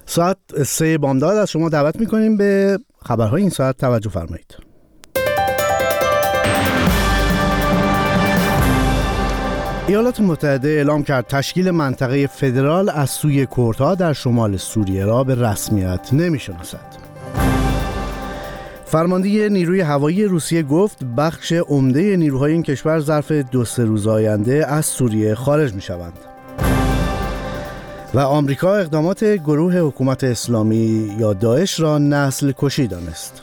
ساعت 3 بامداد از شما دعوت میکنیم به خبرهای این ساعت توجه فرمایید. ایالات متحده اعلام کرد تشکیل منطقه فدرال از سوی کردها در شمال سوریه را به رسمیت نمی‌شناسد. فرمانده نیروی هوایی روسیه گفت بخش عمده نیروهای این کشور ظرف 2-3 روز آینده از سوریه خارج می‌شوند. و آمریکا اقدامات گروه حکومت اسلامی یا داعش را نسل کشی دانست.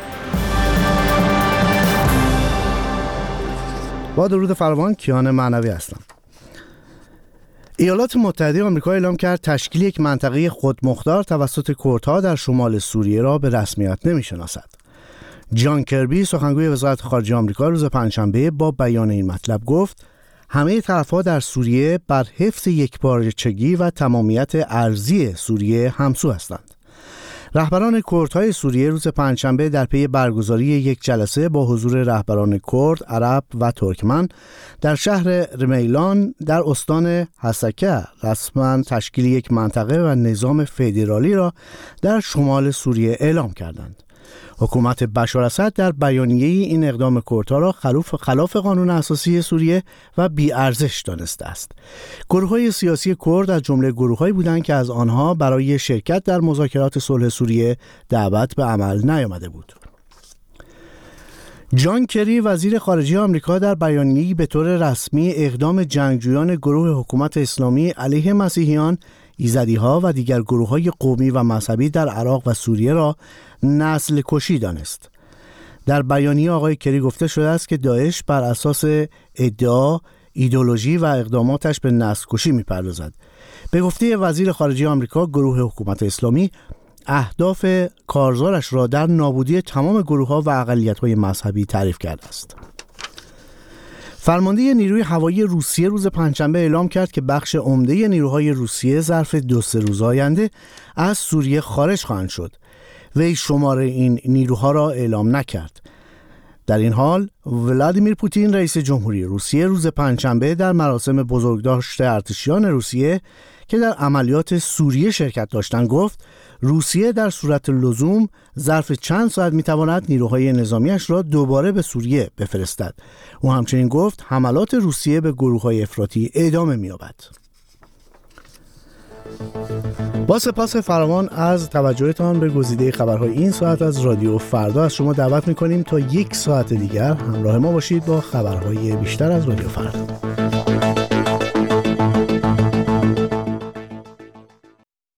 با درود فراوان، کیان معنوی هستم. ایالات متحده آمریکا اعلام کرد تشکیل یک منطقه خودمختار توسط کردها در شمال سوریه را به رسمیت نمی‌شناسد. جان کربی سخنگوی وزارت خارجه آمریکا روز پنجشنبه با بیان این مطلب گفت همه طرف‌ها در سوریه بر حفظ یکپارچگی و تمامیت ارضی سوریه همسو هستند. رهبران کردهای سوریه روز پنجشنبه در پی برگزاری یک جلسه با حضور رهبران کرد، عرب و ترکمن در شهر رمیلان در استان حسکه رسما تشکیل یک منطقه و نظام فدرالی را در شمال سوریه اعلام کردند. حکومت بشار اسد در بیانیه این اقدام کردها را خلاف قانون اساسی سوریه و بی‌ارزش دانسته است. گروه‌های سیاسی کرد از جمله گروه‌هایی بودند که از آنها برای شرکت در مذاکرات صلح سوریه دعوت به عمل نیامده بود. جان کری وزیر خارجه آمریکا در بیانیه‌ای به طور رسمی اقدام جنگجویان گروه حکومت اسلامی علیه مسیحیان، ایزدی‌ها و دیگر گروه‌های قومی و مذهبی در عراق و سوریه را نسل کشی دانست. در بیانیه آقای کری گفته شده است که داعش بر اساس ادعا، ایدئولوژی و اقداماتش به نسل کشی می‌پردازد. به گفته وزیر خارجه آمریکا، گروه حکومت اسلامی اهداف کارزارش را در نابودی تمام گروه‌ها و اقلیت‌های مذهبی تعریف کرده است. فرمانده نیروی هوایی روسیه روز پنجشنبه اعلام کرد که بخش عمده نیروهای روسیه ظرف 2-3 روز آینده از سوریه خارج خواهند شد. وی شمار این نیروها را اعلام نکرد. در این حال ولادیمیر پوتین رئیس جمهوری روسیه روز پنجشنبه در مراسم بزرگداشت ارتشیان روسیه که در عملیات سوریه شرکت داشتند گفت روسیه در صورت لزوم ظرف چند ساعت میتواند نیروهای نظامیش را دوباره به سوریه بفرستد. او همچنین گفت حملات روسیه به گروه‌های افراطی ادامه می‌یابد. با سپاس فراوان از توجهتان به گزیده خبرهای این ساعت از رادیو فردا از شما دعوت می‌کنیم تا 1 ساعت دیگر همراه ما باشید با خبرهای بیشتر از رادیو فردا.